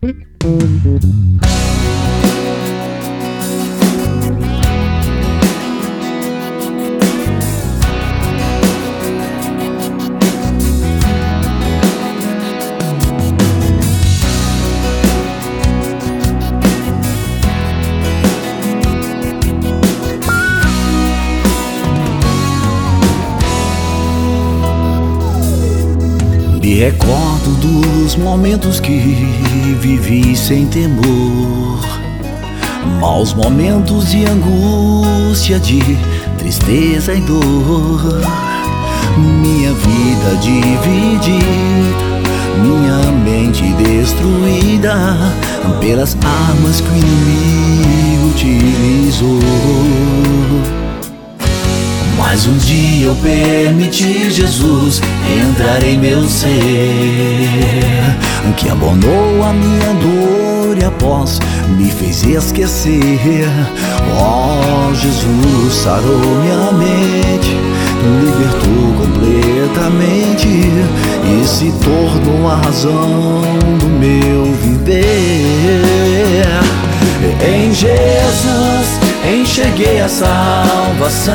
Me recordo dos momentos que vivi sem temor, maus momentos de angústia, de tristeza e dor. Minha vida dividida, minha mente destruída pelas armas que o inimigo utilizou. Mas um dia eu permiti Jesus entrar em meu ser, que abandonou a minha dor e após me fez esquecer. Oh, Jesus sarou minha mente, libertou completamente e se tornou a razão do meu viver. Em Jesus enxerguei a salvação,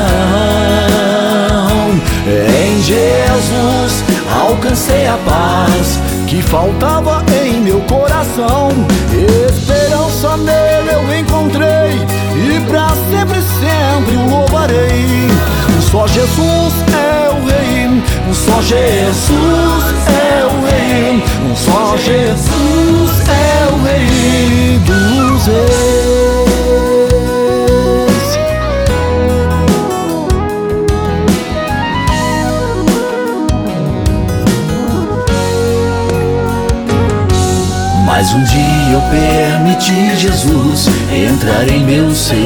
em Jesus alcancei a paz que faltava em meu coração. Esperança nele eu encontrei e pra sempre, sempre o louvarei. Só Jesus é o Rei, só Jesus é o Rei, só Jesus é o Rei dos Reis. Mas um dia eu permiti Jesus entrar em meu ser,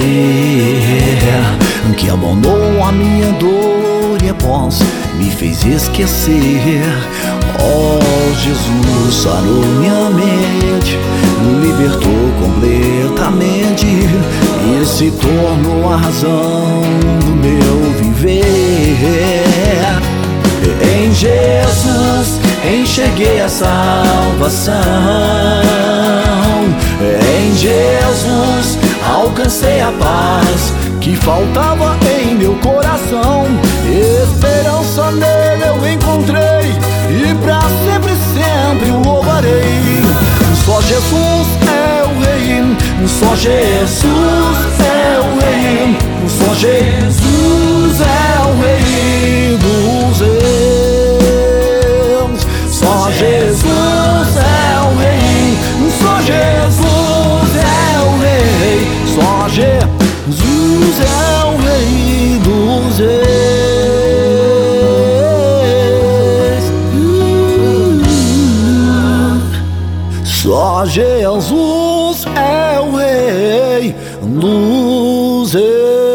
que abandonou a minha dor e após me fez esquecer. Oh, Jesus sarou minha mente, libertou completamente e se tornou a razão do meu viver. Em Jesus enxerguei a salvação, em Jesus alcancei a paz que faltava em meu coração. Esperança nele eu encontrei e pra sempre, sempre o louvarei. Só Jesus é o Rei, só Jesus é o Rei, só Jesus é o Rei dos Reis. Só Jesus é o Rei, só Jesus é o Rei, só Jesus é o Rei dos Reis. Só Jesus é o Rei dos Reis.